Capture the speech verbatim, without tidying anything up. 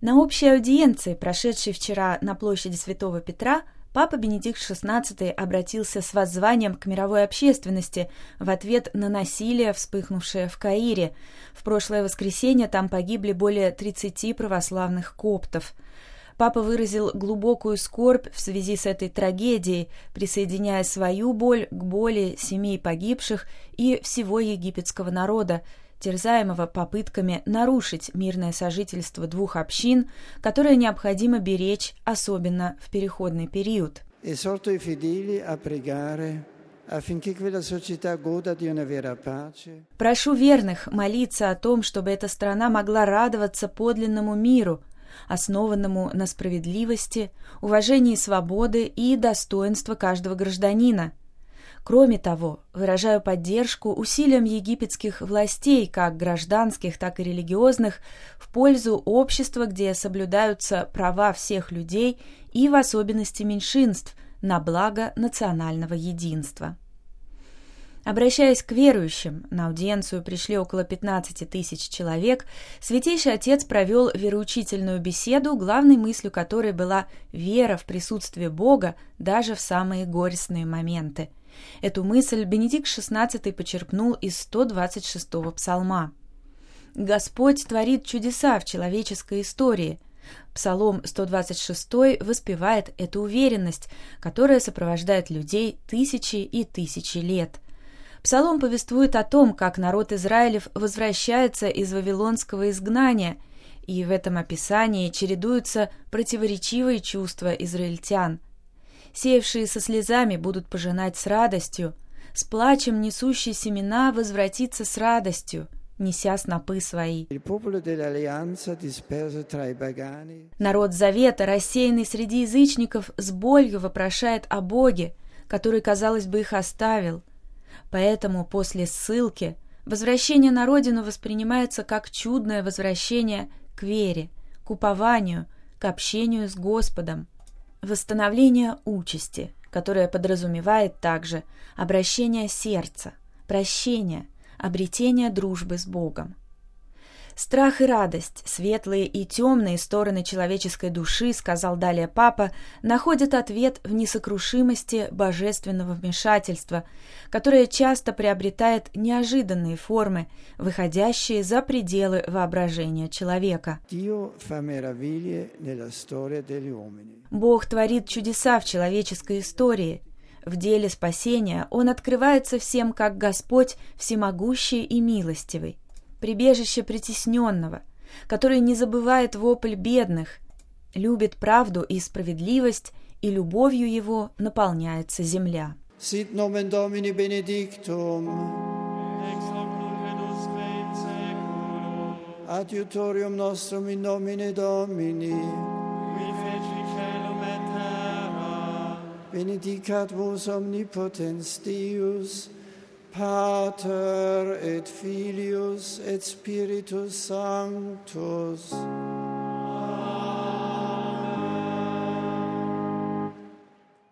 На общей аудиенции, прошедшей вчера на площади Святого Петра, папа Бенедикт шестнадцатый обратился с воззванием к мировой общественности в ответ на насилие, вспыхнувшее в Каире. В прошлое воскресенье там погибли более тридцати православных коптов. Папа выразил глубокую скорбь в связи с этой трагедией, присоединяя свою боль к боли семей погибших и всего египетского народа, терзаемого попытками нарушить мирное сожительство двух общин, которое необходимо беречь, особенно в переходный период. Прошу верных молиться о том, чтобы эта страна могла радоваться подлинному миру, основанному на справедливости, уважении свободы и достоинства каждого гражданина. Кроме того, выражаю поддержку усилиям египетских властей, как гражданских, так и религиозных, в пользу общества, где соблюдаются права всех людей и в особенности меньшинств, на благо национального единства. Обращаясь к верующим, на аудиенцию пришли около пятнадцати тысяч человек, Святейший Отец провел вероучительную беседу, главной мыслью которой была вера в присутствие Бога даже в самые горестные моменты. Эту мысль Бенедикт шестнадцатый почерпнул из сто двадцать шестого псалма. «Господь творит чудеса в человеческой истории». Псалом сто двадцать шестой воспевает эту уверенность, которая сопровождает людей тысячи и тысячи лет. Псалом повествует о том, как народ Израилев возвращается из вавилонского изгнания, и в этом описании чередуются противоречивые чувства израильтян. Сеявшие со слезами будут пожинать с радостью, с плачем несущие семена возвратится с радостью, неся снопы свои. Народ Завета, рассеянный среди язычников, с болью вопрошает о Боге, который, казалось бы, их оставил. Поэтому после ссылки возвращение на родину воспринимается как чудное возвращение к вере, к упованию, к общению с Господом, восстановление участи, которое подразумевает также обращение сердца, прощение, обретение дружбы с Богом. Страх и радость, светлые и темные стороны человеческой души, сказал далее папа, находят ответ в несокрушимости божественного вмешательства, которое часто приобретает неожиданные формы, выходящие за пределы воображения человека. Бог творит чудеса в человеческой истории. В деле спасения Он открывается всем как Господь всемогущий и милостивый, прибежище притесненного, который не забывает вопль бедных, любит правду и справедливость, и любовью Его наполняется земля. Sit nomen Domini benedictum. Adiutorium nostrum in nomine Domini. Qui feci caelum et terra. Benedicat vos omnipotens Deus, Pater et Filius et Spiritus Sanctus.